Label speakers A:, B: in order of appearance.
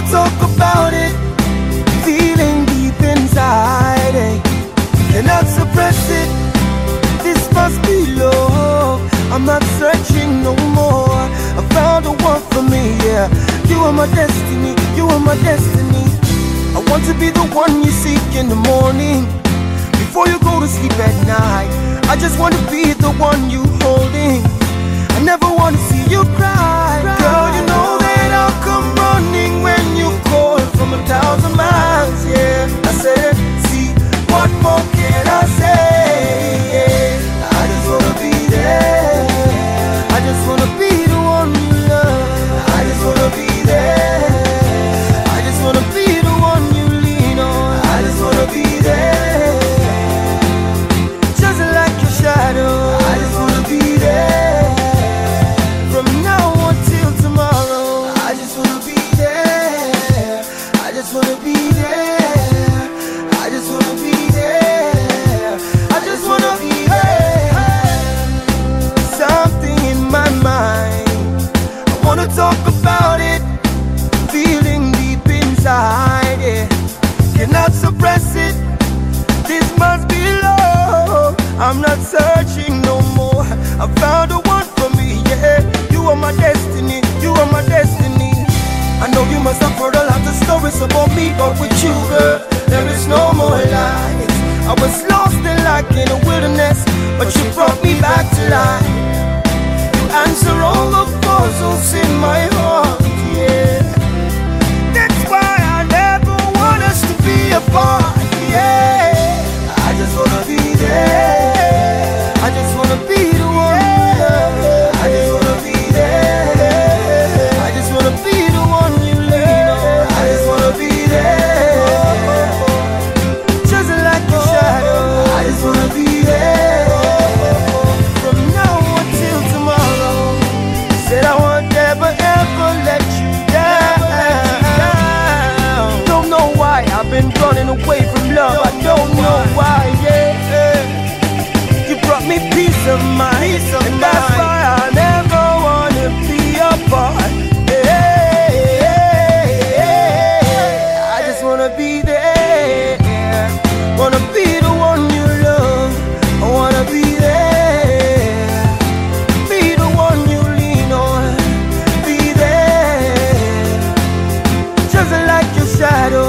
A: talk about it, feeling deep inside, cannot suppress it. This must be love. I'm not searching no more. I found the one for me, yeah. You are my destiny, you are my destiny. I want to be the one you seek in the morning, before you go to sleep at night. I just want to be the one you holding. I never want to see you cry. Girl, you know that I'll come running when you call from 1,000 miles, yeah. I said, see, what more can I say? I just wanna be there. I just wanna be the one you love. I just wanna be there. I just wanna be the one you lean on. I just wanna be there, just like your shadow. I just wanna be there, from now until tomorrow. I just wanna be there. I just wanna be there. I just wanna be there. I just wanna be there. Something in my mind, I wanna talk about it, feeling deep inside, yeah. Cannot suppress it. This must be love. I'm not searching no more. I found the one for me, yeah. You are my destiny, you are my destiny. I know you must have heard a lot of stories about me, but with you, girl, there is no more lies. I was lost and like in a wilderness, but you brought me back to life. You answer all the puzzles in my heart, yeah. That's why I never want us to be apart, yeah. I just wanna be there. I just wanna be the one you love. I just wanna be there. I just wanna be the one you lean on. I just wanna be there, just like your shadow. I just wanna be there, from now until tomorrow. Said I won't ever, ever let you down. Don't know why I've been running away from love. I don't know why, yeah. You brought me peace of mind, and that's why I never wanna be apart. I just wanna be there. Wanna be the one you love. I wanna be there. Be the one you lean on. Be there, just like your shadow.